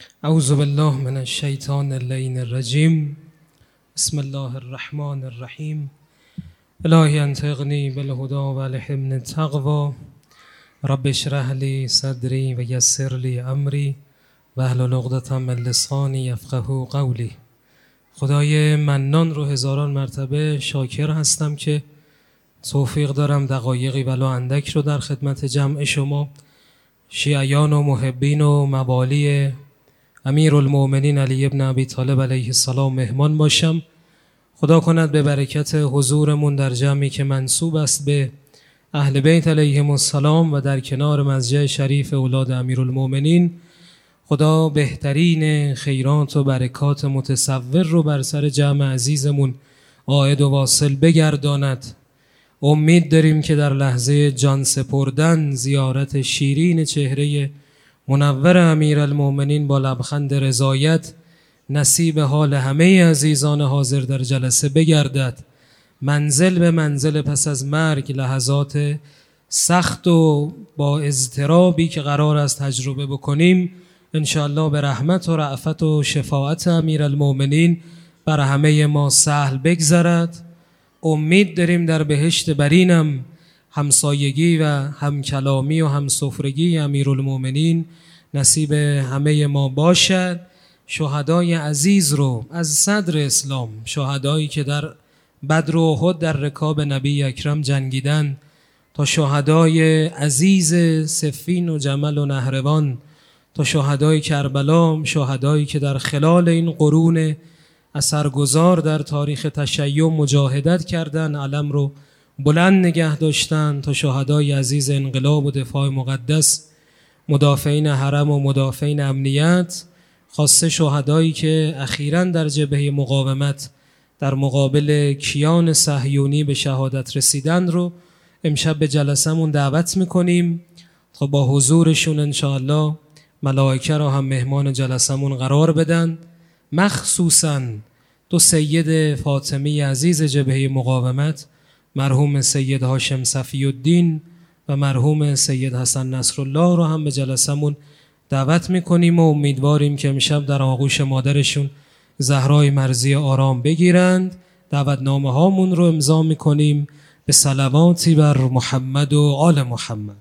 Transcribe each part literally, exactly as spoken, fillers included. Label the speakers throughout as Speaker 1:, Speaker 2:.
Speaker 1: اعوذ بالله من الشیطان اللعین الرجیم. بسم الله الرحمن الرحیم. الهی انطقنی بالهدی و الحمن التقوی. رب اشرح لی صدری و یسر لی امری واحلل عقدة من لسانی یفقهوا قولی. خدای منان رو هزاران مرتبه شاکر هستم که توفیق دارم دقایقی ولو اندک رو در خدمت جمع شما شیعیان و محبین و موالی امیرالمؤمنین علی ابن ابی طالب علیه السلام مهمان باشم. خدا کند به برکت حضورمون در جمعی که منسوب است به اهل بیت علیهم السلام و در کنار مضجع شریف اولاد امیرالمؤمنین، خدا بهترین خیرات و برکات متصور رو بر سر جمع عزیزمون عائد و واصل بگرداند. امید داریم که در لحظه جان سپردن زیارت شیرین چهره منور امیرالمؤمنین با لبخند رضایت نصیب حال همه عزیزان حاضر در جلسه بگردد. منزل به منزل پس از مرگ لحظات سخت و با اضطرابی که قرار است تجربه بکنیم انشاءالله به رحمت و رأفت و شفاعت امیرالمؤمنین بر همه ما سهل بگذرد. امید داریم در بهشت برینم همسایگی و همکلامی و همسفرگی امیرالمؤمنین نصیب همه ما باشد. شهدای عزیز رو از صدر اسلام، شهدایی که در بدر و احد در رکاب نبی اکرم جنگیدن، تا شهدای عزیز صفین و جمل و نهروان، تا شهدای کربلا، شهدایی که در خلال این قرون اثرگذار در تاریخ تشیع مجاهدت کردن، علم رو بلند نگه داشتن، تا شهدای عزیز انقلاب و دفاع مقدس، مدافعین حرم و مدافعین امنیت، خاصه شهدایی که اخیراً در جبهه مقاومت در مقابل کیان صهیونی به شهادت رسیدن رو امشب به جلسمون دعوت میکنیم تا با حضورشون انشاءالله ملائکه را هم مهمان جلسمون قرار بدن. مخصوصاً دو سید فاطمی عزیز جبهه مقاومت، مرحوم سید هاشم صفی الدین و مرحوم سید حسن نصرالله رو هم به جلسمون دعوت میکنیم و امیدواریم که امشب در آغوش مادرشون زهرای مرضی آرام بگیرند. دعوتنامه هامون رو امضا میکنیم به صلواتی بر محمد و آل محمد.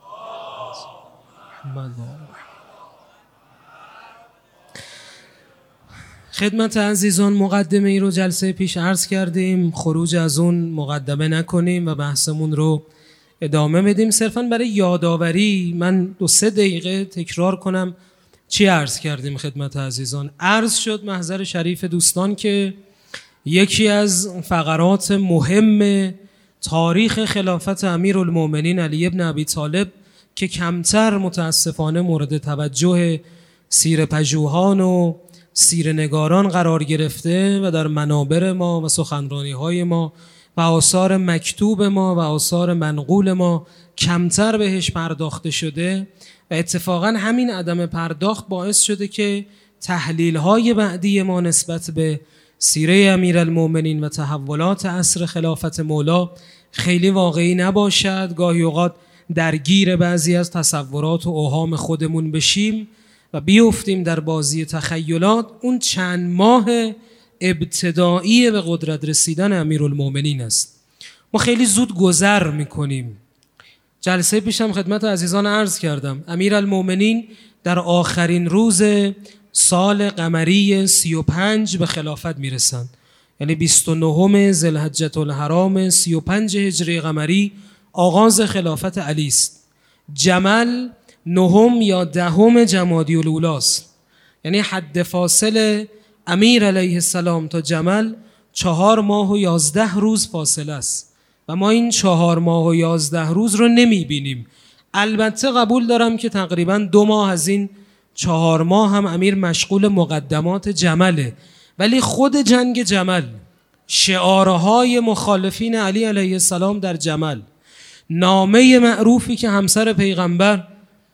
Speaker 1: خدمت عزیزان مقدمه ای رو جلسه پیش عرض کردیم، خروج از اون مقدمه نکنیم و بحثمون رو ادامه بدیم. صرفاً برای یادآوری من دو سه دقیقه تکرار کنم چی عرض کردیم خدمت عزیزان. عرض شد محضر شریف دوستان که یکی از فقرات مهم تاریخ خلافت امیرالمؤمنین علی ابن ابی طالب که کمتر متاسفانه مورد توجه سیرپژوهان و سیرنگاران قرار گرفته و در منابر ما و سخنرانی های ما و آثار مکتوب ما و آثار منقول ما کمتر بهش پرداخته شده و اتفاقا همین عدم پرداخت باعث شده که تحلیل های بعدی ما نسبت به سیره امیرالمؤمنین و تحولات عصر خلافت مولا خیلی واقعی نباشد. گاهی اوقات درگیر بعضی از تصورات و اوهام خودمون بشیم و بیفتیم در بازی تخیلات. اون چند ماه ابتدایی به قدرت رسیدن امیرالمؤمنین است. ما خیلی زود گذر میکنیم. جلسه پیشم خدمت عزیزان عرض کردم امیرالمؤمنین در آخرین روز سال قمری سی و پنج به خلافت میرسند، یعنی بیست و نهم ذوالحجة الحرام سی و پنج هجری قمری آغاز خلافت علی است. جمل نهم یا دهم جمادی الاولی است، یعنی حد فاصله امیر علیه السلام تا جمل چهار ماه و یازده روز فاصله است و ما این چهار ماه و یازده روز رو نمی بینیم. البته قبول دارم که تقریبا دو ماه از این چهار ماه هم امیر مشغول مقدمات جمله، ولی خود جنگ جمل، شعارهای مخالفین علی علیه السلام در جمل، نامه معروفی که همسر پیغمبر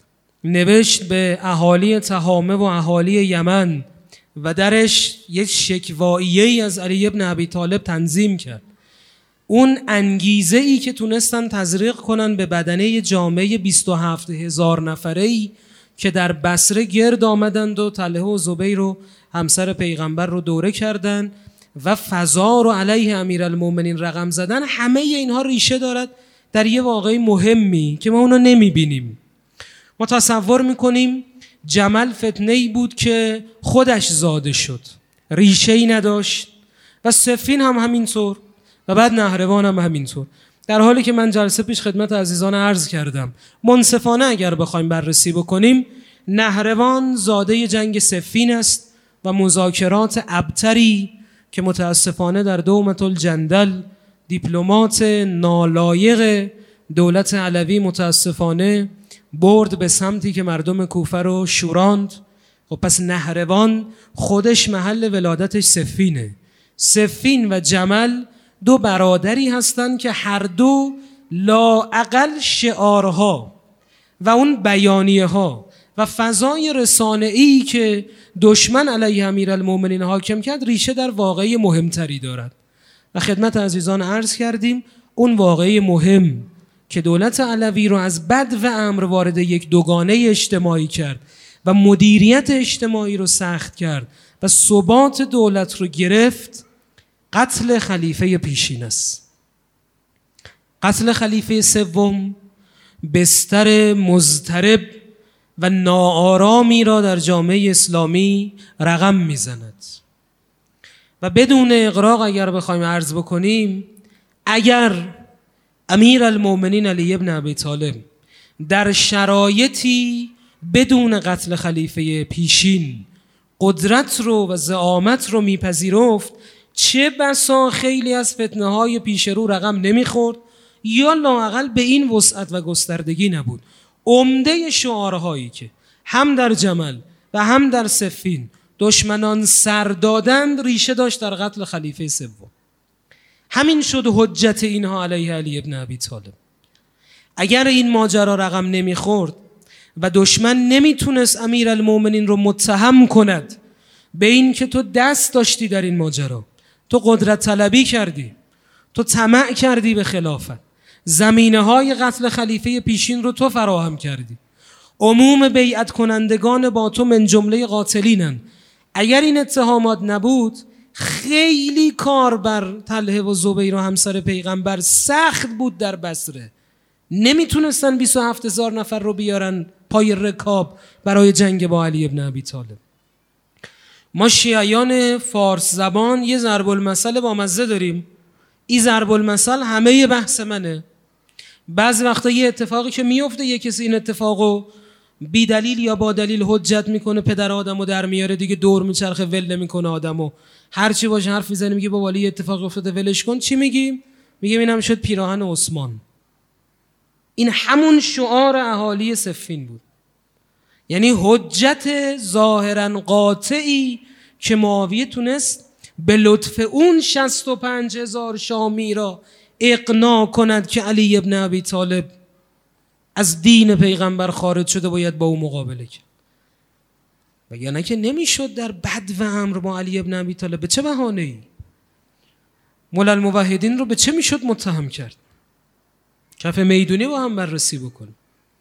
Speaker 1: نوشت به اهالی تهامه و اهالی یمن و درش یک شکواییه‌ای از علی ابن ابی طالب تنظیم کرد، اون انگیزه ای که تونستن تزریق کنن به بدنه جامعه بیست و هفت هزار نفره‌ای که در بصره گرد آمدند و طلحه و زبیر و همسر پیغمبر رو دوره کردند و فضا رو علیه امیرالمومنین رقم زدن. همه اینها ریشه دارد در یه واقعه مهمی که ما اونو نمیبینیم. ما تصور میکنیم جمل فتنه‌ای بود که خودش زاده شد، ریشه‌ای نداشت، و صفین هم همینطور، و بعد نهروان هم همینطور. در حالی که من جلسه پیش خدمت عزیزان عرض کردم منصفانه اگر بخوایم بررسی بکنیم، نهروان زاده جنگ صفین است و مذاکرات ابتری که متاسفانه در دومة الجندل دیپلمات نالایق دولت علوی متاسفانه برد به سمتی که مردم کوفه رو شوراند. و پس نهروان خودش محل ولادتش صفینه. صفین و جمل دو برادری هستند که هر دو لااقل شعارها و اون بیانیه ها و فضای رسانه‌ای که دشمن علیه امیرالمومنین حاکم کرد ریشه در واقعه مهمتری دارد. و خدمت عزیزان عرض کردیم اون واقعه مهم که دولت علوی رو از بد و امر وارد یک دوگانه اجتماعی کرد و مدیریت اجتماعی رو سخت کرد و ثبات دولت رو گرفت، قتل خلیفه پیشین است. قتل خلیفه سوم بستر مضطرب و ناآرامی را در جامعه اسلامی رقم میزند. و بدون اغراق اگر بخوایم عرض بکنیم، اگر امیرالمومنین علی ابن ابی طالب در شرایطی بدون قتل خلیفه پیشین قدرت رو و زعامت رو میپذیرفت، چه بسا خیلی از فتنه های پیش رو رقم نمیخورد یا لااقل به این وسعت و گستردگی نبود. عمده شعارهایی که هم در جمل و هم در صفین دشمنان سر دادند ریشه داشت در قتل خلیفه سوم. همین شد حجت اینها علیه علی ابن ابی طالب. اگر این ماجرا رقم نمیخورد و دشمن نمیتونست امیرالمومنین رو متهم کند به این که تو دست داشتی در این ماجرا، تو قدرت طلبی کردی، تو طمع کردی به خلافت، زمینه های قتل خلیفه پیشین رو تو فراهم کردی، عموم بیعت کنندگان با تو من جمله قاتلینن، اگر این اتهامات نبود خیلی کار بر طلحه و زبیر و همسر پیغمبر سخت بود در بصره. نمیتونستن بیست و هفت هزار نفر رو بیارن پای رکاب برای جنگ با علی ابن ابی طالب. ما شیعیان فارس زبان یه ضرب المثل با مزه داریم. این ضرب المثل همه بحث منه. بعض وقتا یه اتفاقی که میفته یه کسی این اتفاقو بی دلیل یا با دلیل حجت میکنه، پدر آدمو در میاره، دیگه دور میچرخه، ول نمیکنه آدمو، هر چی باشه حرف میزنه، میگه با ولی اتفاق افتاده ولش کن. چی میگیم؟ میگیم اینم شد پیراهن عثمان. این همون شعار اهالی صفین بود. یعنی حجت ظاهرا قاطعی که معاویه تونست به لطف اون شصت و پنج هزار شامی را اقناع کند که علی ابن ابی طالب از دین پیغمبر خارج شده، باید با او مقابله کرد. وگرنه که نمیشد در بد و امر با علی ابن ابی طالب. به چه بهانه‌ای؟ مولا الموحدین رو به چه میشد متهم کرد؟ کف میدونی با هم بررسی بکنیم.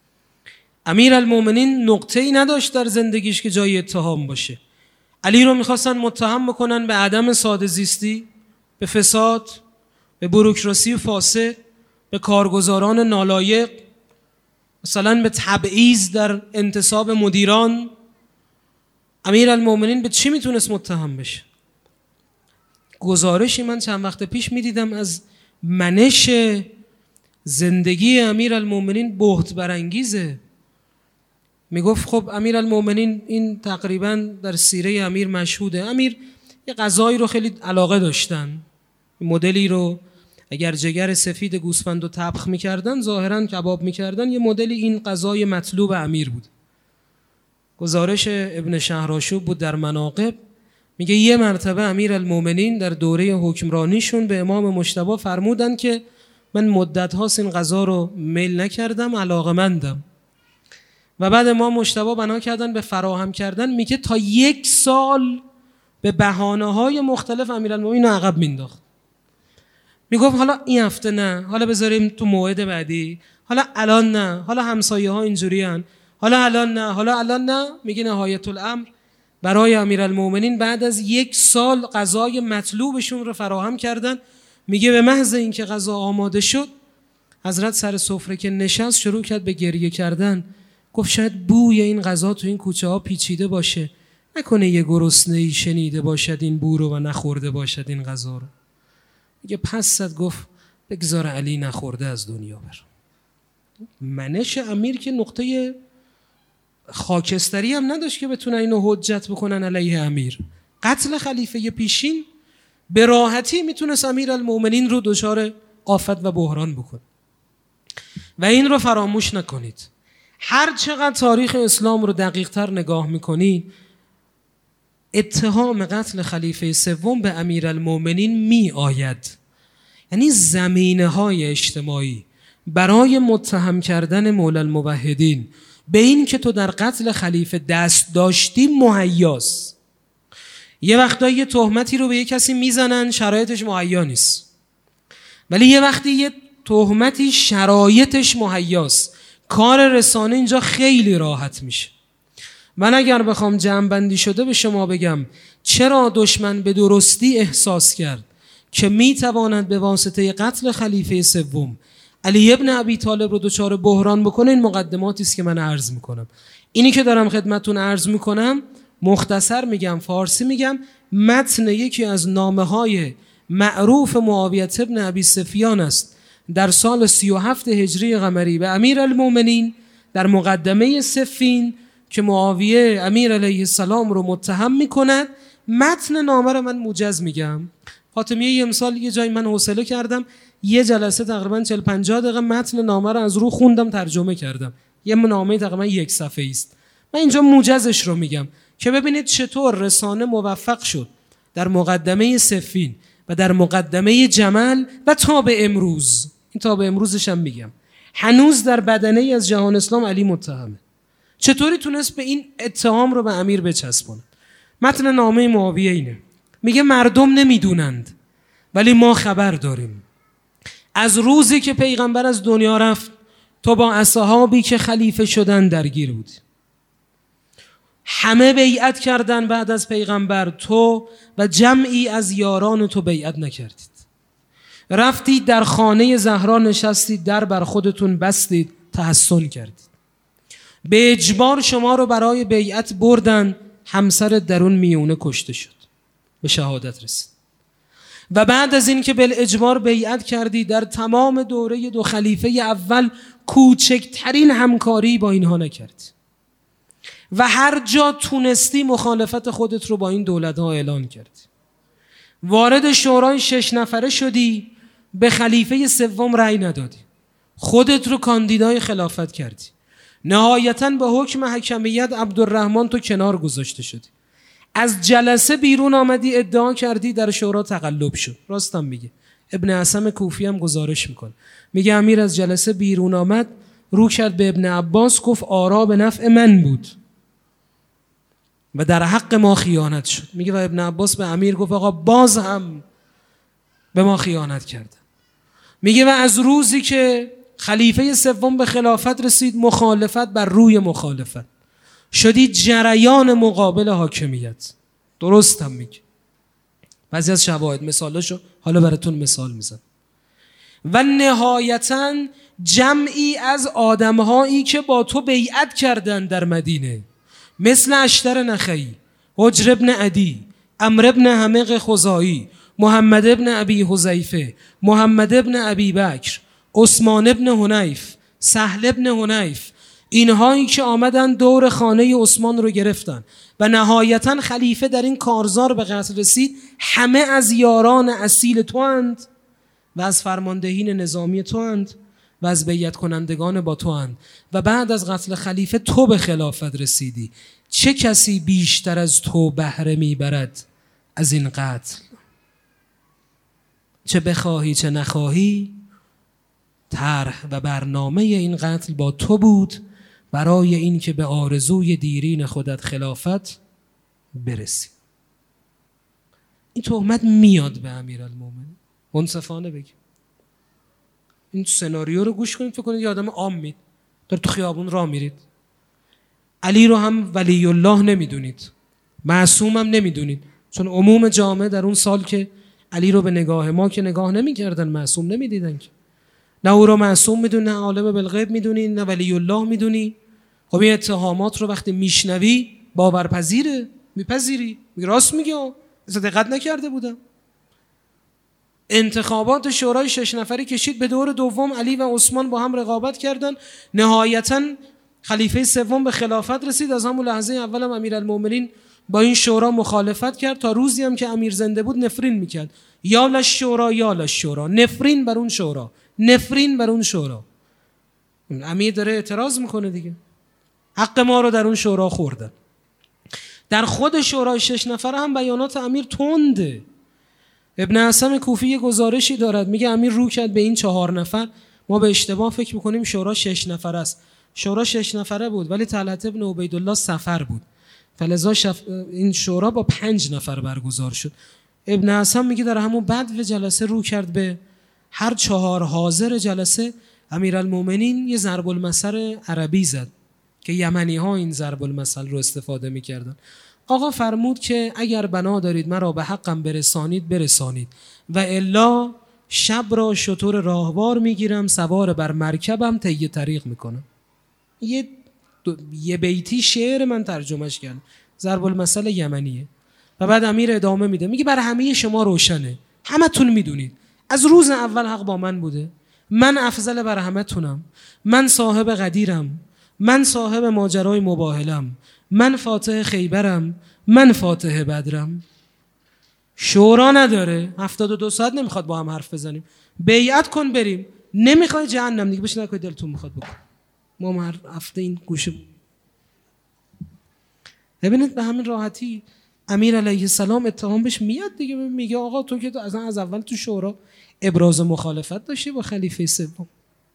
Speaker 1: امیرالمومنین نقطه‌ای نداشت در زندگیش که جای اتهام باشه. علی رو میخواستن متهم بکنن به عدم ساده زیستی، به فساد، به بوروکراسی فاسد، به کارگزاران نالایق، مثلا به تبعیض در انتصاب مدیران. امیرالمومنین به چی میتونست متهم بشه؟ گزارشی من چند وقت پیش میدیدم از منش زندگی امیرالمومنین بهت برانگیزه. میگفت خب امیرالمومنین، این تقریبا در سیره امیر مشهوده، امیر یه غذایی رو خیلی علاقه داشتن، مدلی رو اگر جگر سفید گوسفند رو طبخ میکردن، ظاهرا کباب میکردن، یه مدلی این غذای مطلوب امیر بود. گزارش ابن شهرآشوب بود در مناقب، میگه یه مرتبه امیرالمومنین در دوره حکمرانیشون به امام مجتبی فرمودن که من مدت هاست این غذا رو میل نکردم، علاقه‌مندم. و بعد امام مجتبی بنا کردن به فراهم کردن، میگه تا یک سال به بهانه‌های مختلف امیرالمومنین رو عقب مینداخت. میگفت حالا این هفته نه، حالا بذاریم تو موعد بعدی، حالا الان نه، حالا همسایه ها اینجوری هن، حالا الان نه، حالا الان نه. میگه نهایت الامر برای امیرالمومنین بعد از یک سال غذای مطلوبشون رو فراهم کردن. میگه به محض اینکه غذا آماده شد، حضرت سر سفره که نشست شروع کرد به گریه کردن. گفت شاید بوی این غذا تو این کوچه ها پیچیده باشه، نکنه یه گرسنه‌ای شنیده باشد این بو رو و نخورده باشد این غذا رو. میگه پس زد گفت بگذار علی نخورده از دنیا بر. منش امیر که نقطه خاکستری هم نداشت که بتونه اینو حجت بکنن علیه امیر. قتل خلیفه پیشین به راحتی میتونست امیرالمومنین رو دچار آفت و بحران بکنه. و این رو فراموش نکنید، هر چقدر تاریخ اسلام رو دقیق تر نگاه میکنید، اتهام قتل خلیفه سوم به امیرالمومنین می آید. یعنی زمینه های اجتماعی برای متهم کردن مولا الموحدین به این که تو در قتل خلیفه دست داشتی مهیاست. یه وقتا یه تهمتی رو به یه کسی میزنن شرایطش مهیا نیست، ولی یه وقتی یه تهمتی شرایطش مهیاست. کار رسانه اینجا خیلی راحت میشه. من اگر بخوام جمع‌بندی شده به شما بگم چرا دشمن به درستی احساس کرد که میتواند به واسطه قتل خلیفه سوم علی ابن ابی طالب رو دچار بحران بکنه، این مقدماتی است که من عرض میکنم. اینی که دارم خدمتتون عرض میکنم مختصر میگم، فارسی میگم، متن یکی از نامه‌های معروف معاویه ابن ابی سفیان است در سال سی و هفت هجری قمری به امیرالمومنین در مقدمه صفین که معاویه امیر علیه السلام رو متهم میکند. متن نامه رو من موجز میگم. فاطمیه امسال یه جای من حوصله کردم یه جلسه تقریبا چهل پنجاه دقیقه متن نامه رو از رو خوندم، ترجمه کردم. یه نامه تقریبا یک صفحه‌ای است. من اینجا موجزش رو میگم که ببینید چطور رسانه موفق شد در مقدمه صفین و در مقدمه جمل و تا به امروز، این تا به امروزش هم میگم، هنوز در بدنه ای از جهان اسلام علی متهمه. چطوری تونست به این اتهام رو به امیر بچسبونه؟ متن نامه معاویه اینه، میگه مردم نمیدونند ولی ما خبر داریم. از روزی که پیغمبر از دنیا رفت تو با اصحابی که خلیفه شدن درگیر بودی. همه بیعت کردن بعد از پیغمبر، تو و جمعی از یاران تو بیعت نکردید. رفتید در خانه زهرا نشستید، در بر خودتون بستید، تحسن کردید. به اجبار شما رو برای بیعت بردن، همسر درون میونه کشته شد، به شهادت رسید. و بعد از این که به اجبار بیعت کردی، در تمام دوره دو خلیفه اول کوچکترین همکاری با اینها نکردی و هر جا تونستی مخالفت خودت رو با این دولت ها اعلان کردی. وارد شورای شش نفره شدی، به خلیفه سوم رأی ندادی، خودت رو کاندیدای خلافت کردی. نهایتاً به حکم حکمیت عبدالرحمن تو کنار گذاشته شدی. از جلسه بیرون آمدی، ادعا کردی در شورا تقلب شد. راستم میگه، ابن عصم کوفی هم گزارش میکنه، میگه امیر از جلسه بیرون آمد، رو کرد به ابن عباس، گفت آرا به نفع من بود و در حق ما خیانت شد. میگه و ابن عباس به امیر گفت آقا باز هم به ما خیانت کردن. میگه و از روزی که خلیفه سوم به خلافت رسید، مخالفت بر روی مخالفت شدی، جریان مقابل حاکمیت. درست هم میگه، بعضی از شواهد مثالاشو حالا براتون مثال میزن. و نهایتاً جمعی از آدمهایی که با تو بیعت کردن در مدینه، مثل اشتر نخعی، حجر ابن عدی، عمرو ابن حمق خزاعی، محمد ابن ابی حذیفه، محمد ابن ابی بکر، عثمان ابن حنیف، سهل ابن حنیف، اینهایی که آمدن دور خانه عثمان رو گرفتن و نهایتاً خلیفه در این کارزار به قتل رسید، همه از یاران اصیل تو اند و از فرماندهین نظامی تو اند و از بیعت کنندگان با تو اند و بعد از قتل خلیفه تو به خلافت رسیدی. چه کسی بیشتر از تو بهره میبرد از این قتل؟ چه بخواهی چه نخواهی، طرح و برنامه این قتل با تو بود برای این که به آرزوی دیرین خودت خلافت برسی. این تهمت میاد به امیرالمومنین. منصفانه بگیم این سناریو رو گوش کنید، فکر کنید یه آدم عام مید در تو خیابون راه میرید، علی رو هم ولی الله نمیدونید، معصوم هم نمیدونید، چون عموم جامعه در اون سال که علی رو به نگاه ما که نگاه نمیکردن، معصوم نمیدیدن که. نه او رو معصوم میدونی، نه عالم بالغیب میدونی، نه ولی الله میدونی. خب این اتهامات رو وقتی میشنوی باورپذیره، میپذیری، میگی راست میگه، اصلا دقت نکرده بودم. انتخابات شورای شش نفری کشید به دور دوم، علی و عثمان با هم رقابت کردن، نهایتاً خلیفه سوم به خلافت رسید. از همون لحظه اول هم امیرالمومنین با این شورا مخالفت کرد، تا روزی هم که امیر زنده بود نفرین میکرد، یا للشورا یا للشورا، نفرین بر اون شورا، نفرین بر اون شورا. امیر داره اعتراض میکنه دیگه، حق ما رو در اون شورا خوردن. در خود شورای شش نفر هم بیانات امیر تنده. ابن عصم کوفی یه گزارشی دارد، میگه امیر رو کرد به این چهار نفر، ما به اشتباه فکر میکنیم شورا شش نفر است. شورا شش نفره بود ولی طلحه ابن عبیدالله سفر بود، فلذا شف... این شورا با پنج نفر برگزار شد. ابن عصم میگه در همون بعد جلسه رو کرد به هر چهار حاضر جلسه. امیرالمومنین یه ضرب المثل عربی زد که یمنی ها این ضرب المثل رو استفاده میکردن. آقا فرمود که اگر بنا دارید مرا به حقم برسانید برسانید، و الا شب را شتر راهوار میگیرم، سوار بر مرکبم طی طریق میکنم. یه یه بیتی شعر من ترجمهش کردم، ضرب المثل یمنیه. و بعد امیر ادامه میده، میگه بر همه شما روشنه، همتون میدونید از روز اول حق با من بوده، من افضل بر همتونم، من صاحب غدیرم، من صاحب ماجرای مباهلم، من فاتح خیبرم، من فاتح بدرم. شورا نداره، هفتاد و دو ساعت نمیخواد با هم حرف بزنیم، بیعت کن بریم، نمیخوای جهنم دیگه بشین نکنی دلتون میخواد بکن. ما هر هفته این گوشه. ببینید به همین راحتی امیر علیه السلام اتهام بهش میاد دیگه، میگه آقا تو که از از اول تو شورا ابراز مخالفت داشتی با خلیفه سوم.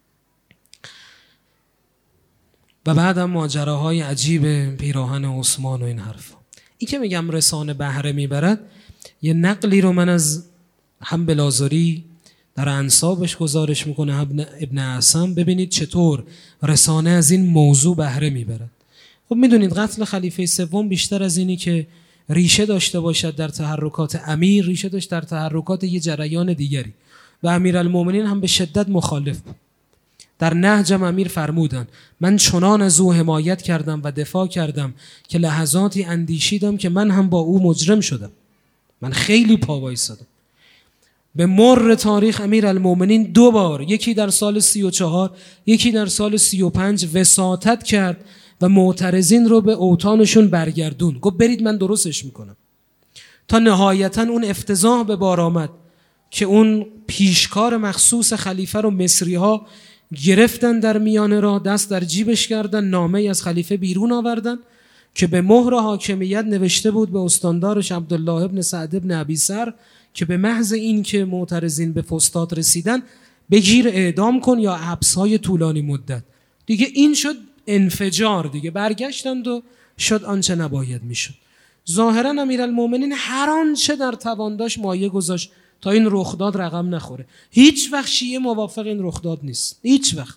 Speaker 1: و بعدم ماجراهای عجیب پیراهن عثمان و این حرفا. این که میگم رسانه بهره میبرد، یه نقلی رو من از هم بلازاری در انسابش گزارش میکنه ابن عصم، ببینید چطور رسانه از این موضوع بهره میبرد. خب میدونید قتل خلیفه سوم بیشتر از اینی که ریشه داشته باشد در تحرکات امیر، ریشه داشت در تحرکات یه جریان دیگری و امیرالمومنین هم به شدت مخالف بود. در نهجم امیر فرمودن من چنان از او حمایت کردم و دفاع کردم که لحظاتی اندیشیدم که من هم با او مجرم شدم. من خیلی پا وایسادم. به مر تاریخ امیرالمومنین دو بار، یکی در سال سی و چهار، یکی در سال سی و پنج وساطت کرد و معترضین رو به اوطانشون برگردون، گفت برید من درستش میکنم. تا نهایتا اون افتضاح به بار آمد که اون پیشکار مخصوص خلیفه رو مصری ها گرفتن در میانه راه، دست در جیبش کردن، نامه از خلیفه بیرون آوردن که به مهر حاکمیت نوشته بود به استاندارش عبدالله ابن سعد ابن ابی سر که به محض این که معترضین به فسطاط رسیدن بگیر اعدام کن یا حبس‌های طولانی مدت. دیگه این شد انفجار، دیگه برگشتند و شد آنچه نباید میشد. ظاهرا امیرالمومنین هر آنچه در توان داشت مایه گذاشت تا این رخداد رقم نخوره. هیچ وقت شیعه موافق این رخداد نیست، هیچ وقت.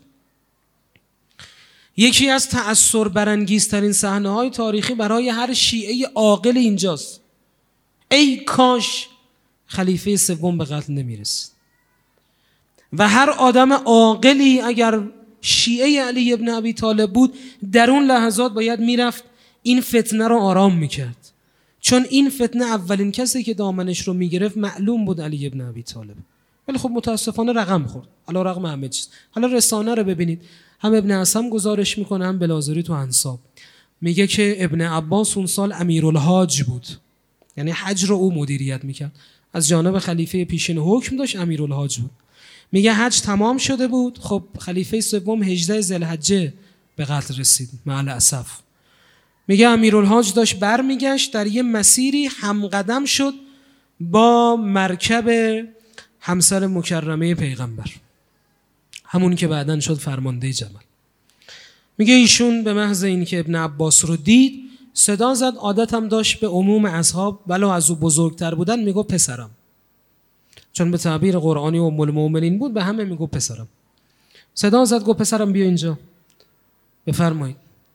Speaker 1: یکی از تأثیر برانگیزترین صحنه‌های تاریخی برای هر شیعه عاقل اینجاست، ای کاش خلیفه سوم به قتل نمیرسید. و هر آدم عاقلی اگر شیعه علی ابن ابی طالب بود در اون لحظات باید میرفت این فتنه رو آرام میکرد، چون این فتنه اولین کسی که دامنش رو میگرفت معلوم بود علی ابن ابی طالب. ولی خب متاسفانه رقم خورد علی رغم همه چیز. حالا رسانه رو ببینید، هم ابن عصم گزارش میکنه هم بلازاری تو انساب، میگه که ابن عباس اون سال امیرالحاج بود، یعنی حج رو او مدیریت میکرد، از جانب خلیفه پیشین حکم داشت، امیرالحاج بود. میگه حج تمام شده بود، خب خلیفه سوم هجده ذوالحجه به قتل رسید مع الاسف. میگه امیرالحاج داشت برمیگشت، در یه مسیری همقدم شد با مرکب همسر مکرمه پیغمبر، همون که بعداً شد فرمانده جمل. میگه ایشون به محض این که ابن عباس رو دید صدا زد، عادتم داشت به عموم اصحاب ولو از او بزرگتر بودن میگو پسرم، چون به تعبیر قرآنی ام المؤمنین بود به همه میگو پسرم. صدا زد گفت پسرم بیا اینجا بفرمایید.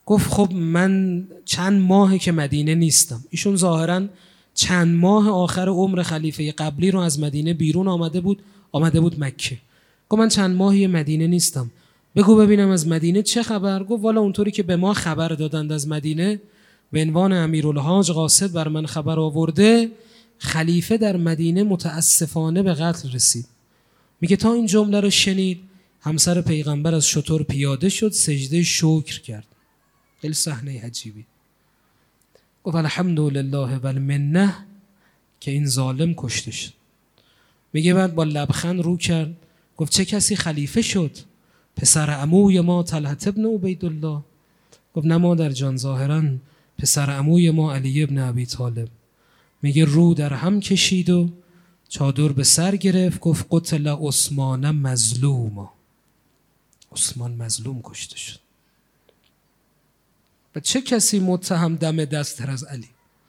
Speaker 1: گفت خب من چند ماهه که مدینه نیستم. ایشون ظاهراً چند ماه آخر عمر خلیفه قبلی رو از مدینه بیرون آمده بود آمده بود مکه. گفت من چند ماهی مدینه نیستم، بگو ببینم از مدینه چه خبر؟ گفت والا اونطوری که به ما خبر دادند از مدینه، به عنوان امیرالحاج قاصد بر من خبر آورده خلیفه در مدینه متاسفانه به قتل رسید. میگه تا این جمله رو شنید همسر پیغمبر از شتر پیاده شد، سجده شکر کرد. خیلی صحنه عجیبی. گفت الحمدلله و المنه که این ظالم کشته شد. میگه بعد با لبخند رو کرد گفت چه کسی خلیفه شد؟ پسر عموی ما طلحه ابن عبیدالله. گفت نه مادر جان، ظاهراً پسر عموی ما علی ابن ابی طالب. میگه رو در هم کشید و چادر به سر گرفت، گفت قتل عثمان مظلوما. عثمان مظلوم کشته شد. و چه کسی متهم دم دستتر از علی؟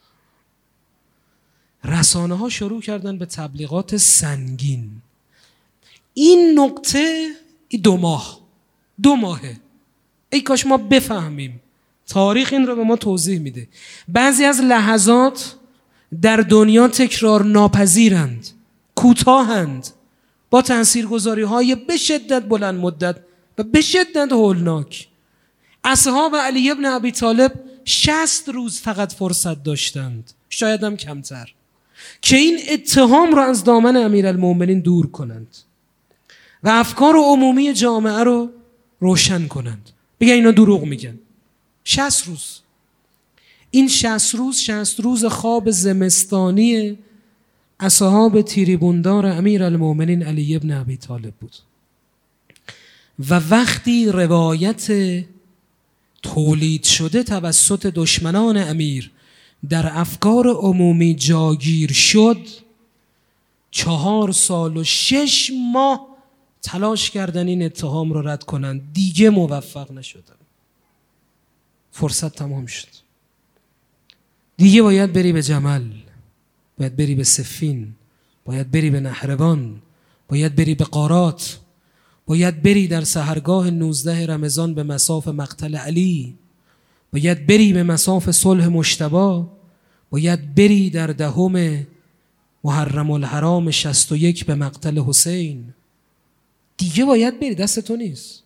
Speaker 1: رسانه ها شروع کردن به تبلیغات سنگین. این نقطه این دو ماه دو ماهه ای کاش ما بفهمیم. تاریخ این رو به ما توضیح میده. بعضی از لحظات در دنیا تکرار ناپذیرند، کوتاهند، با تاثیرگذاری های به شدت بلند مدت و به شدت هولناک. اصحاب علی ابن ابی طالب شصت روز فقط فرصت داشتند، شاید هم کمتر، که این اتهام را از دامن امیرالمومنین دور کنند و افکار عمومی جامعه رو روشن کنند. بگن اینا دروغ میگن. شصت روز. این شصت روز شصت روز خواب زمستانی اصحاب تیریبوندار امیرالمومنین علی ابن ابی طالب بود. و وقتی روایت تولید شده توسط دشمنان امیر در افکار عمومی جاگیر شد، چهار سال و شش ماه تلاش کردن این اتهام رو رد کنند، دیگه موفق نشدن. فرصت تمام شد. دیگه باید بری به جمل، باید بری به صفین، باید بری به نهروان، باید بری به قارات، باید بری در سحرگاه نوزده رمضان به مصاف مقتل علی، باید بری به مصاف صلح مجتبی، باید بری در دهم محرم الحرام شصت و یک به مقتل حسین. دیگه باید بری، دست تو نیست.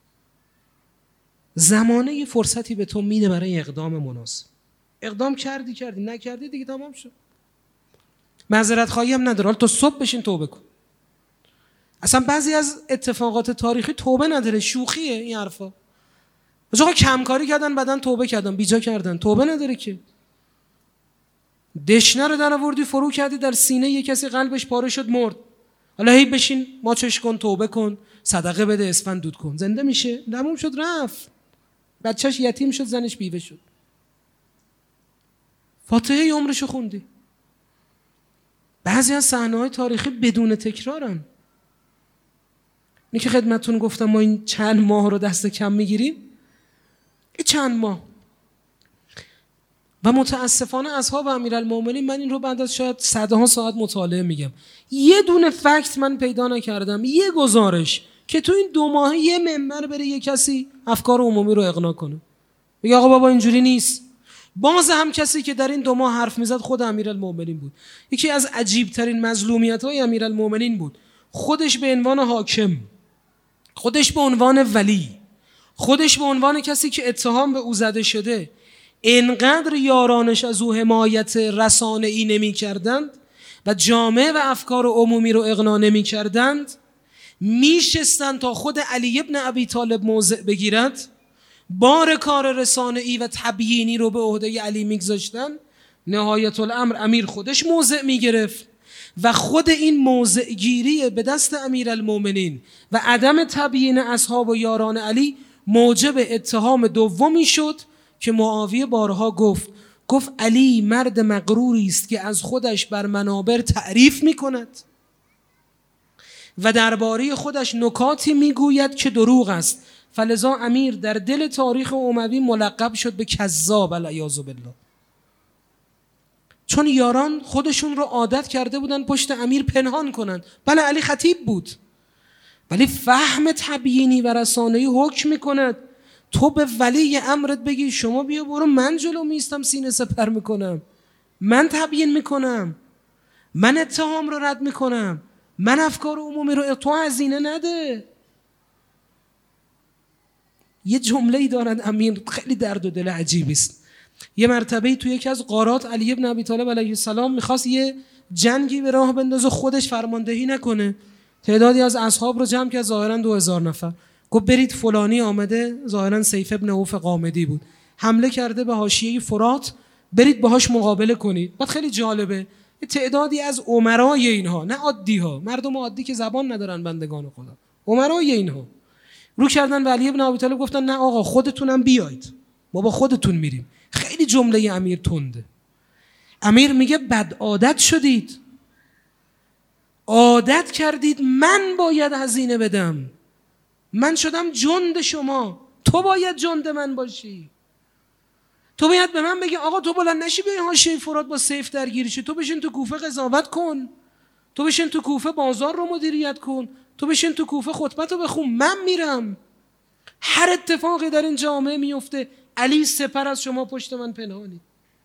Speaker 1: زمانه یه فرصتی به تو میده برای اقدام مناسب. اقدام کردی کردی، نکردی دیگه تمام شد. معذرت خواهی هم نداره، حالا تو صبح بشین توبه کن. اصلا بعضی از اتفاقات تاریخی توبه نداره، شوخیه این حرفا. از آقا کمکاری کردن بعدن توبه کردن، بیجا کردن، توبه نداره که. دشنه رو در آوردی فرو کردی در سینه یه کسی، قلبش پاره شد مرد. حالا هی بشین ماچش کن، توبه کن، صدقه بده، اسفند دود کن، زنده میشه؟ تموم شد رفت. بچهش یتیم شد، زنش بیوه شد. فاتحه عمرشو خوندی. بعضی از صحنه‌های تاریخی بدون تکرارن. اینی که خدمتتون گفتم ما این چند ماه رو دست کم میگیریم، این چند ماه. و متاسفانه اصحاب امیرالمومنین، من این رو بعد از شاید صدها ساعت مطالعه میگم، یه دونه فکت من پیدا نکردم، یه گزارش که تو این دو ماه یه منبر بره یه کسی افکار عمومی رو اقناع کنه، بگه آقا بابا اینجوری نیست. باز هم کسی که در این دو ماه حرف میزد خود امیرالمومنین بود. یکی از عجیب ترین مظلومیت‌های امیرالمومنین بود. خودش به عنوان حاکم، خودش به عنوان ولی، خودش به عنوان کسی که اتهام به او زده شده، اینقدر یارانش از او حمایت رسانه‌ای نمی کردند و جامعه و افکار عمومی رو اقناع نمی کردند، می شستند تا خود علی ابن ابی طالب موضع بگیرد، بار کار رسانه‌ای و تبیینی رو به عهده علی میگذاشتن. نهایت الامر امیر خودش موضع میگرفت و خود این موضع گیری به دست امیرالمومنین و عدم تبیین اصحاب و یاران علی موجب اتهام دومی شد که معاویه بارها گفت گفت علی مرد مغروری است که از خودش بر منابر تعریف میکند و درباره خودش نکاتی میگوید که دروغ است، فلذا امیر در دل تاریخ اموی ملقب شد به کذاب العیاذ بالله. چون یاران خودشون رو عادت کرده بودن پشت امیر پنهان کنن. بله علی خطیب بود، ولی فهم تبیینی و رسانه‌ای حکم میکند تو به ولی امرت بگی شما بیا برو، من جلو میستم سینه سپر میکنم، من تبیین میکنم، من اتهام رو رد میکنم، من افکار عمومی رو، تو هزینه نده. یه جمله‌ای دارن امیر خیلی درد و دل عجیبی است. یه مرتبه توی یکی از غارات علی ابن ابی طالب علیه السلام میخواست یه جنگی به راه بندازه، خودش فرماندهی نکنه. تعدادی از اصحاب رو جمع کرد، ظاهراً دو هزار نفر. گفت برید فلانی آمده، ظاهراً سیف ابن عوف قامدی بود، حمله کرده به حاشیه فرات، برید باهاش مقابله کنید. بعد خیلی جالبه تعدادی از امرای اینها، نه عادی ها، مردم عادی که زبان ندارن بندگان خدا، امرای اینها رو کردن به علی ابن ابی طالب، گفتن نه آقا خودتونم بیاید، ما با خودتون میریم. خیلی جمله امیر تنده. امیر میگه بد عادت شدید، عادت کردید من باید هزینه بدم، من شدم جند شما، تو باید جند من باشی. تو باید به من بگی آقا تو بلند نشی به حاشیه فرات با سیف درگیری شی، تو بشین تو کوفه قضاوت کن، تو بشین تو کوفه بازار رو مدیریت کن، تو بشین تو کوفه خطبت رو بخون، من میرم. هر اتفاقی در این جامعه میفته علی سپر از شما پشت من پنهانی.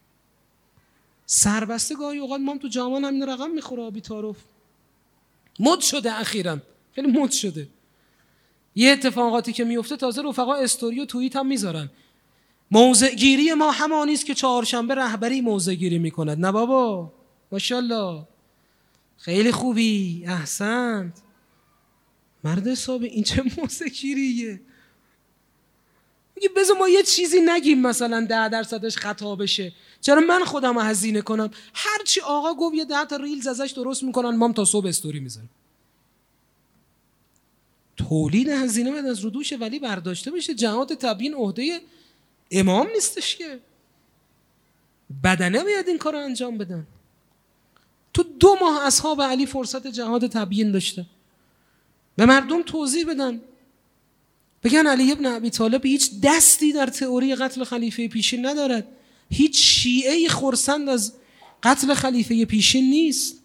Speaker 1: سربسته گاهی اوقات ما هم تو جامعه همین رقم میخوره. آبی تعارف مد شده، اخیراً خیلی مد شده. یه اتفاقاتی که میفته تازه رفقا استوری و توییت هم میذارن، موضع گیری ما همانی است که چهارشنبه رهبری موضع گیری میکند. نه بابا، ماشاءالله خیلی خوبی، احسنت، مرد حسابی، این چه موضع گیریه؟ میگه بذار ما یه چیزی نگیم مثلا ده درصدش خطا بشه، چرا من خودم رو هزینه کنم؟ هرچی آقا گفت یه ده تا ریلز ازش درست میکنن، ما هم تا صبح استوری میذاریم. تولید هزینه باید از رو دوش ولی برداشته بشه. جهاد تبیین عهده امام نیستش که، بدنه باید این کار رو انجام بدن. تو دو ماه اصحاب علی فرصت جهاد تبیین داشته، به مردم توضیح بدن، بگن علی ابن ابی طالب هیچ دستی در تئوری قتل خلیفه پیشین ندارد، هیچ شیعه‌ای خرسند از قتل خلیفه پیشین نیست.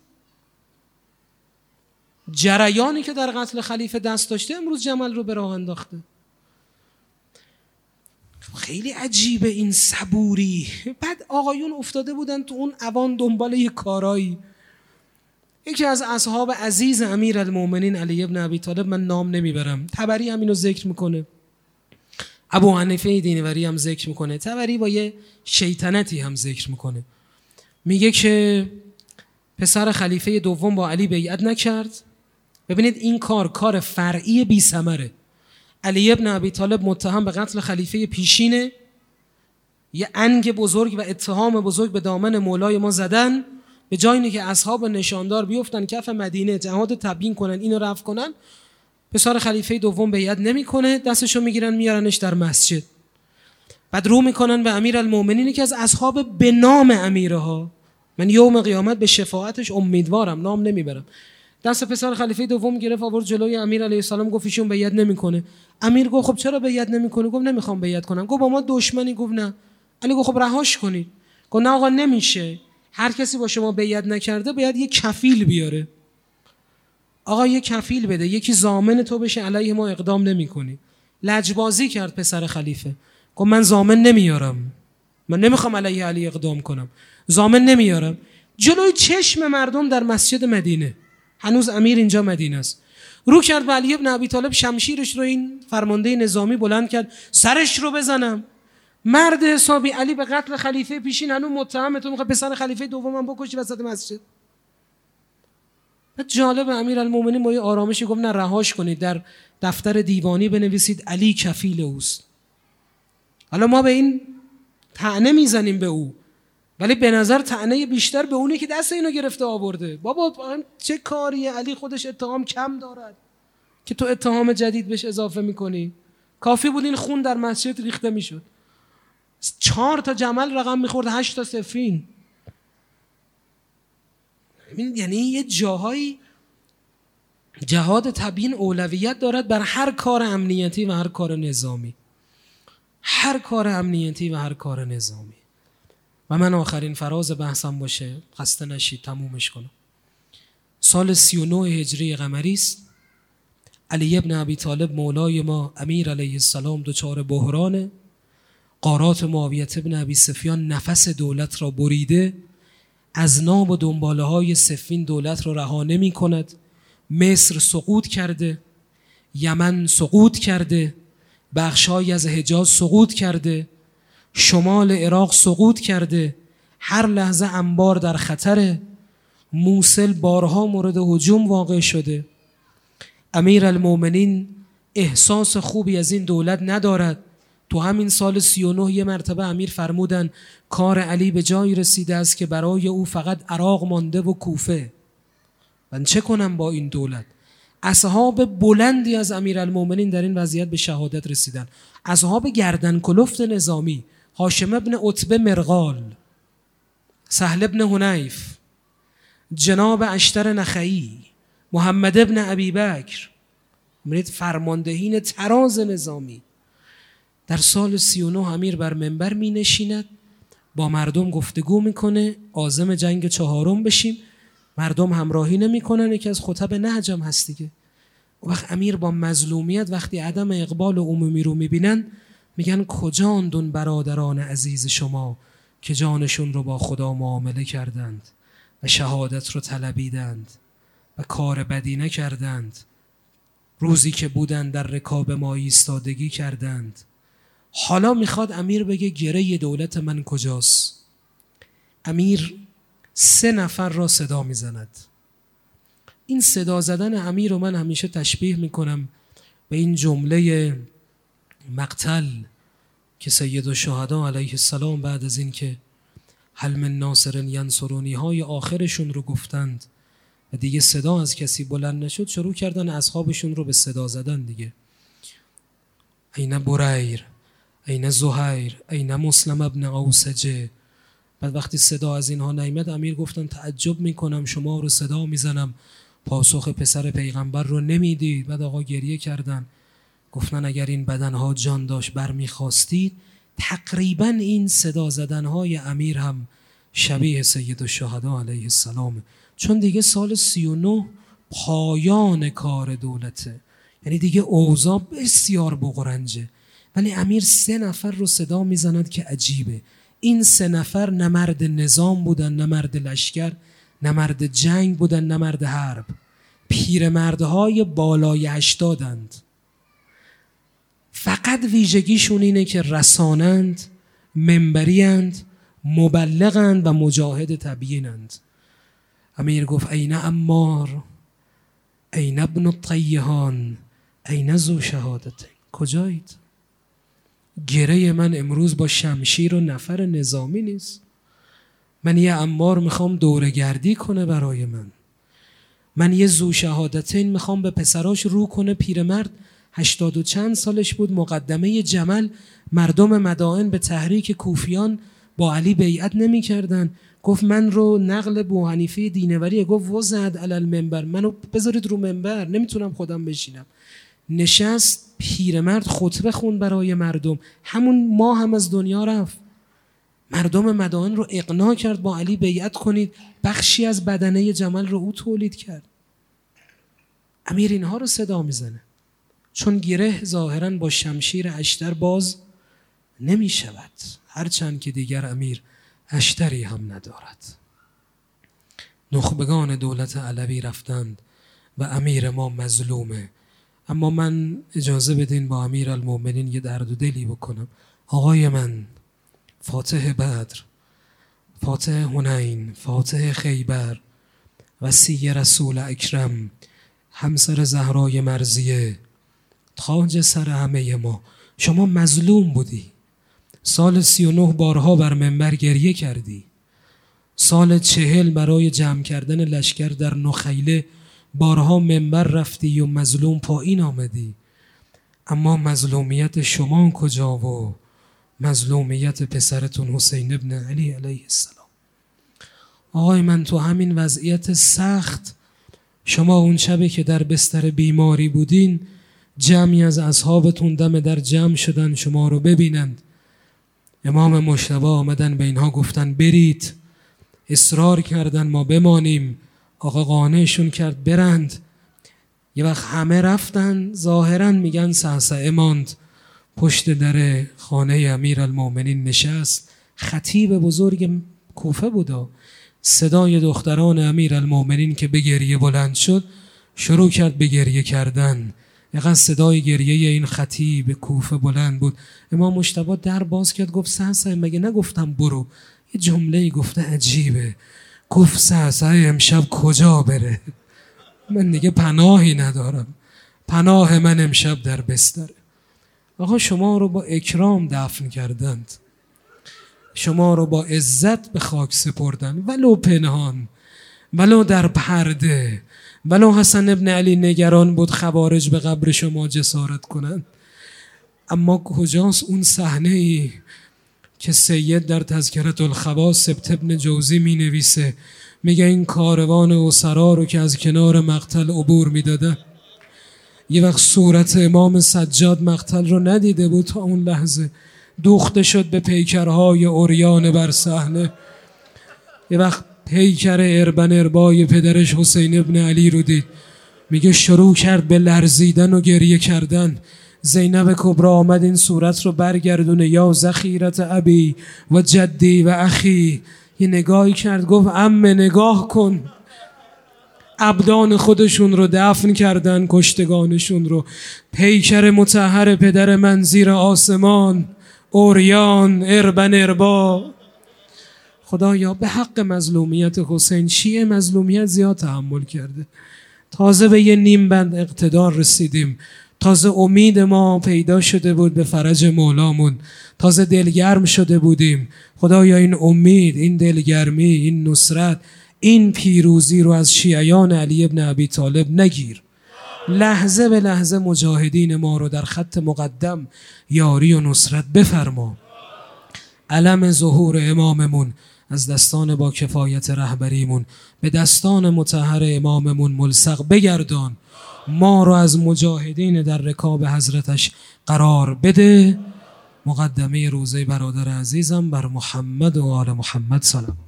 Speaker 1: جریانی که در قتل خلیفه دست داشته امروز جمل رو به راه انداخته. خیلی عجیبه این صبوری. بعد آقایون افتاده بودن تو اون اوان دنبال یه کارایی. یکی از اصحاب عزیز امیر المومنین علی ابن ابی طالب، من نام نمیبرم، طبری هم اینو ذکر میکنه، ابو حنیفه دینوری هم ذکر میکنه، طبری با یه شیطنتی هم ذکر میکنه، میگه که پسر خلیفه دوم با علی بیعت نکرد. ببینید این کار کار فرعی بی ثمره. علی ابن ابی طالب متهم به قتل خلیفه پیشینه، یه انگ بزرگ و اتهام بزرگ به دامن مولای ما زدن، به جای اینکه اصحاب نشاندار بیفتن کف مدینه جهاد تبیین کنن اینو رفع کنن، پسر خلیفه دوم بیعت نمیکنه، دستشو میگیرن میارنش در مسجد، بعد رو میکنن به امیر المومنین که از اصحاب به نام امیرها، من یوم قیامت به شفاعتش امیدوارم، نام نمیبرم. دست پسر خلیفه دوم گرفت آورد جلوی امیر علیه السلام، گفت ایشون بیعت نمیکنه. امیر گفت خب چرا بیعت نمیکنه؟ گفت نمیخوام بیعت کنم. گفت با ما دشمنی؟ گفت نه. علی گفت خب رهاش کنید. گفت نه آقا نمیشه، هر کسی با شما بیعت نکرده باید یه کفیل بیاره. آقا یه کفیل بده، یکی ضامن تو بشه علیه ما اقدام نمیکنی. لجبازی کرد پسر خلیفه، گفت من ضامن نمیارم، من نمیخوام علیه علی اقدام کنم، ضامن نمیارم. جلوی چشم مردم در مسجد مدینه، هنوز امیر اینجا مدینه است، رو کرد به علی ابن ابی طالب، شمشیرش رو این فرمانده نظامی بلند کرد، سرش رو بزنم. مرد حسابی، علی به قتل خلیفه پیشین هنوز متهمه، تو میخوای پسر خلیفه دومم بکشی وسط مسجد؟ جالب، امیر المومنین با یه آرامشی گفت نه رهاش کنید، در دفتر دیوانی بنویسید علی کفیل اوست. حالا ما به این طعنه میزنیم به او، ولی به نظر طعنه بیشتر به اونه که دست اینو گرفته آورده. بابا چه کاریه، علی خودش اتهام کم دارد که تو اتهام جدید بهش اضافه میکنی؟ کافی بود این خون در مسجد ریخته میشد، چهار تا جمل رقم میخورد، هشت تا سفین. یعنی یه جاهایی جهاد تبیین اولویت دارد بر هر کار امنیتی و هر کار نظامی، هر کار امنیتی و هر کار نظامی. و من آخرین فراز بحثم باشه، خسته نشید تمومش کنم. سال سی و نه هجری قمری است. علی ابن ابی طالب مولای ما امیر علیه السلام دچار بحرانه، غارات معاویه ابن ابی سفیان نفس دولت را بریده، اذناب و دنباله های صفین دولت را رها نمی کند، مصر سقوط کرده، یمن سقوط کرده، بخش‌هایی از حجاز سقوط کرده، شمال عراق سقوط کرده، هر لحظه انبار در خطره، موصل بارها مورد هجوم واقع شده. امیر المومنین احساس خوبی از این دولت ندارد. تو همین سال سی و نه یه مرتبه امیر فرمودن کار علی به جایی رسیده است که برای او فقط عراق مانده و کوفه. من چه کنم با این دولت؟ اصحاب بلندی از امیرالمومنین در این وضعیت به شهادت رسیدن. اصحاب گردن کلفت نظامی، هاشم ابن عتبه مرغال، سهل ابن حنیف، جناب اشتر نخعی، محمد ابن ابی بکر، مرید فرماندهین تراز نظامی. در سال سی و نه امیر بر منبر می نشیند، با مردم گفتگو میکنه، عازم جنگ چهارم بشیم. مردم همراهی نمی کنن، یکی از خطب نهج هم هست دیگه. وقت امیر با مظلومیت وقتی عدم اقبال عمومی رو میبینن میگن کجا اندون برادران عزیز شما که جانشون رو با خدا معامله کردند و شهادت رو طلبیدند و کار بدی نکردند، روزی که بودند در رکاب ما ایستادگی کردند. حالا میخواد امیر بگه گره دولت من کجاست. امیر سه نفر را صدا میزند. این صدا زدن امیر رو من همیشه تشبیه میکنم به این جمله مقتل که سید الشهدا علیه السلام بعد از این که هل من ناصر ینصرونی های آخرشون رو گفتند و دیگه صدا از کسی بلند نشد، شروع کردن اصحابشون رو به صدا زدن دیگه. این بریر، این زهیر، این مسلم ابن اوسجه. بعد وقتی صدا از اینها نیامد امیر گفتن تعجب میکنم شما رو صدا میزنم، پاسخ پسر پیغمبر رو نمیدید. بعد آقا گریه کردن، گفتن اگر این بدنها جان داشت برمیخواستید. تقریبا این صدا زدنهای امیر هم شبیه سید الشهدا علیه السلام، چون دیگه سال سی و نه پایان کار دولته، یعنی دیگه اوضاع بسیار بغرنجه. ولی امیر سه نفر رو صدا میزند که عجیبه. این سه نفر نه مرد نظام بودن، نه مرد لشکر، نه مرد جنگ بودن، نه مرد حرب. پیرمردهای بالای هشتادند. فقط ویژگیشون اینه که رسانند، منبریند، مبلغند و مجاهد تبیینند. امیر گفت این عمار، این ابن الطیهان، این ذو شهادتین. کجایید؟ گره من امروز با شمشیر و نفر نظامی نیست. من یه عمار میخوام دورگردی کنه برای من. من یه ذو شهادتین میخوام به پسراش رو کنه. پیرمرد هشتاد و چند سالش بود، مقدمه جمل. مردم مدائن به تحریک کوفیان با علی بیعت نمی کردن. گفت من رو نقل ابو حنیفه دینوری، گفت وزد علی المنبر، منو بذارید رو منبر، نمیتونم خودم بشینم. نشست، پیرمرد خطبه خون برای مردم. همون ما هم از دنیا رفت. مردم مدائن رو اقناع کرد با علی بیعت کنید. بخشی از بدنه جمل رو او تولید کرد. امیر اینها رو صدا میزنه چون گره ظاهراً با شمشیر اشتر باز نمی شود، هرچند که دیگر امیر اشتری هم ندارد. نخبگان دولت علوی رفتند و امیر ما مظلومه. اما من اجازه بدین با امیر المومنین یه درد و دلی بکنم. آقای من، فاتح بدر، فاتح حنین، فاتح خیبر، وصی رسول اکرم، همسر زهرای مرضیه، تاج سر همه ما، شما مظلوم بودی. سال سی و نه بارها بر منبر گریه کردی. سال چهل برای جمع کردن لشکر در نخیله بارها منبر رفتی و مظلوم پایین آمدی. اما مظلومیت شما کجا و مظلومیت پسرتون حسین ابن علی علیه السلام؟ آقای من، تو همین وضعیت سخت شما اون شبی که در بستر بیماری بودین، جمعی از اصحابتون دم در جمع شدن شما رو ببینند. امام مجتبی آمدن به اینها گفتن برید. اصرار کردن ما بمانیم. آقا قانعشون کرد برند. یه وقت همه رفتن، ظاهرا میگن سعسعه ماند پشت در خانه امیرالمومنین نشست. خطیب بزرگ کوفه بودا. صدای دختران امیرالمومنین که به گریه بلند شد شروع کرد به گریه کردن. یقدر صدای گریه این خطیب کوفه بلند بود. امام مجتبی در باز کرد، گفت سعسعه مگه نگفتم برو؟ یه جمله گفته عجیبه، گفت سعسعه امشب کجا بره؟ من دیگه پناهی ندارم، پناه من امشب در بستره. آقا شما رو با اکرام دفن کردند، شما رو با عزت به خاک سپردن، ولو پنهان، ولو در پرده. ولو حسن ابن علی نگران بود خوارج به قبر شما جسارت کنند. اما کجاست اون صحنه ای که سید در تذکرة الخواص سبت ابن جوزی می نویسه، میگه این کاروان اسرا رو که از کنار مقتل عبور میدادن، یه وقت صورت امام سجاد مقتل رو ندیده بود، تا اون لحظه دوخته شد به پیکرهای عریان بر صحنه. یه وقت پیکر اربن اربای پدرش حسین ابن علی رو دید، میگه شروع کرد به لرزیدن و گریه کردن. زینب کبرا آمد این صورت رو برگردونه، یا ذخیرت ابی و جدی و اخی. یه نگاهی کرد، گفت عمه نگاه کن، ابدان خودشون رو دفن کردن، کشتگانشون رو. پیکر مطهر پدر من زیر آسمان، عریان اربن اربا. خدایا به حق مظلومیت حسین، شیعه مظلومیت زیاد تحمل کرده. تازه به یه نیم بند اقتدار رسیدیم، تازه امید ما پیدا شده بود به فرج مولامون، تازه دلگرم شده بودیم. خدایا این امید، این دلگرمی، این نصرت، این پیروزی رو از شیعیان علی ابن ابی طالب نگیر. لحظه به لحظه مجاهدین ما رو در خط مقدم یاری و نصرت بفرما. علم ظهور اماممون از دستان با کفایت رهبریمون به دستان مطهر اماممون ملصق بگردان. ما رو از مجاهدین در رکاب حضرتش قرار بده. مقدمه روزه برادر عزیزم بر محمد و آل محمد سلام.